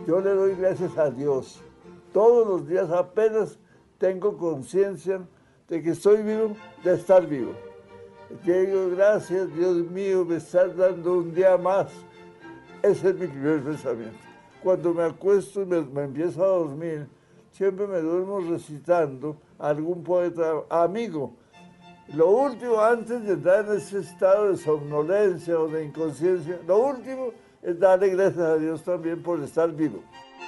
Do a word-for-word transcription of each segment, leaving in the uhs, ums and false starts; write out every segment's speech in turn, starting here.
Yo le doy gracias a Dios. Todos los días apenas tengo conciencia de que estoy vivo, de estar vivo. Te digo, gracias Dios mío, me estás dando un día más. Ese es mi primer pensamiento. Cuando me acuesto y me, me empiezo a dormir, siempre me duermo recitando a algún poeta amigo. Lo último, antes de entrar en ese estado de somnolencia o de inconsciencia, lo último es darle gracias a Dios también por estar vivo.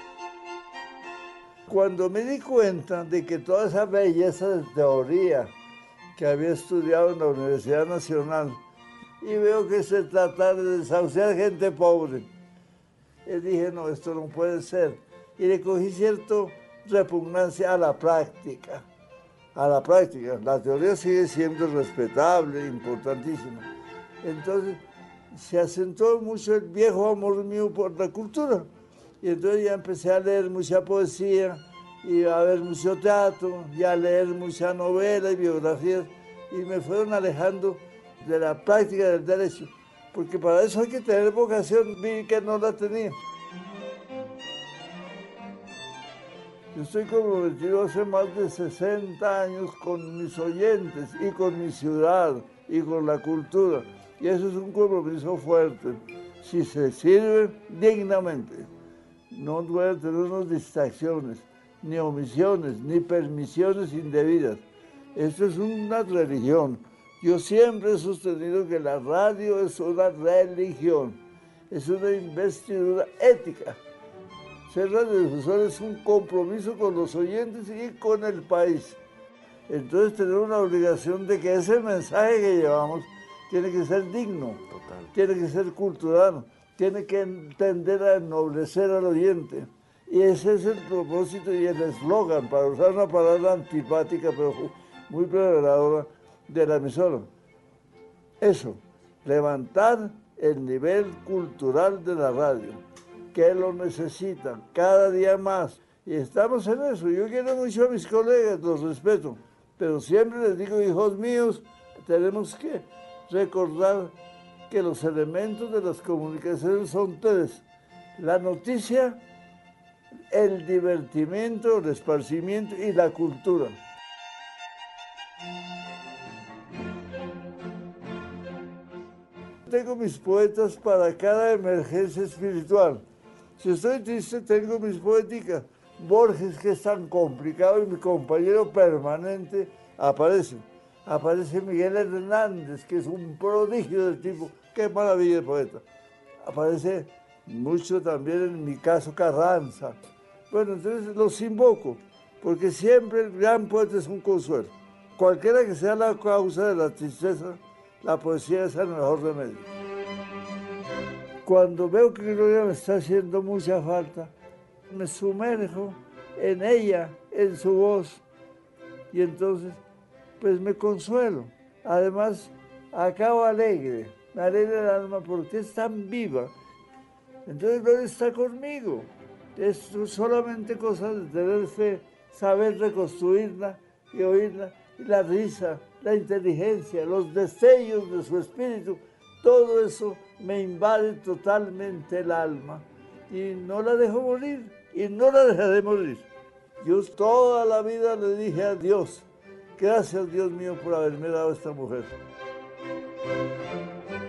Cuando me di cuenta de que toda esa belleza de teoría que había estudiado en la Universidad Nacional y veo que se trataba de desahuciar gente pobre, y dije, no, esto no puede ser. Y le cogí cierta repugnancia a la práctica. A la práctica. La teoría sigue siendo respetable, importantísima. Entonces, se acentuó mucho el viejo amor mío por la cultura. Y entonces ya empecé a leer mucha poesía, y a ver mucho teatro, y a leer mucha novela y biografías, y me fueron alejando de la práctica del derecho, porque para eso hay que tener vocación, vi que no la tenía. Yo estoy comprometido hace más de sesenta años con mis oyentes y con mi ciudad y con la cultura, y eso es un compromiso fuerte, si se sirve dignamente. No puede tener unas distracciones, ni omisiones, ni permisiones indebidas. Esto es una religión. Yo siempre he sostenido que la radio es una religión, es una investidura ética. Ser radiodifusor es un compromiso con los oyentes y con el país. Entonces tenemos una obligación de que ese mensaje que llevamos tiene que ser digno, Total. tiene que ser cultural, tiene que tender a ennoblecer al oyente. Y ese es el propósito y el eslogan, para usar una palabra antipática, pero muy preveladora, de la emisora. Eso, levantar el nivel cultural de la radio, que lo necesitan cada día más. Y estamos en eso. Yo quiero mucho a mis colegas, los respeto, pero siempre les digo, hijos míos, tenemos que recordar que los elementos de las comunicaciones son tres: la noticia, el divertimento, el esparcimiento y la cultura. Tengo mis poetas para cada emergencia espiritual. Si estoy triste, tengo mis poéticas. Borges, que es tan complicado, y mi compañero permanente, aparece. Aparece Miguel Hernández, que es un prodigio del tipo. ¡Qué maravilla de poeta! Aparece mucho también, en mi caso, Carranza. Bueno, entonces los invoco, porque siempre el gran poeta es un consuelo. Cualquiera que sea la causa de la tristeza, la poesía es el mejor remedio. Cuando veo que Gloria me está haciendo mucha falta, me sumerjo en ella, en su voz, y entonces, pues me consuelo. Además, acabo alegre, me alegra el alma porque es tan viva. Entonces Gloria está conmigo. Es solamente cosa de tener fe, saber reconstruirla y oírla. Y la risa, la inteligencia, los destellos de su espíritu, todo eso me invade totalmente el alma. Y no la dejo morir, y no la dejaré morir. Yo toda la vida le dije a Dios, gracias Dios mío por haberme dado esta mujer.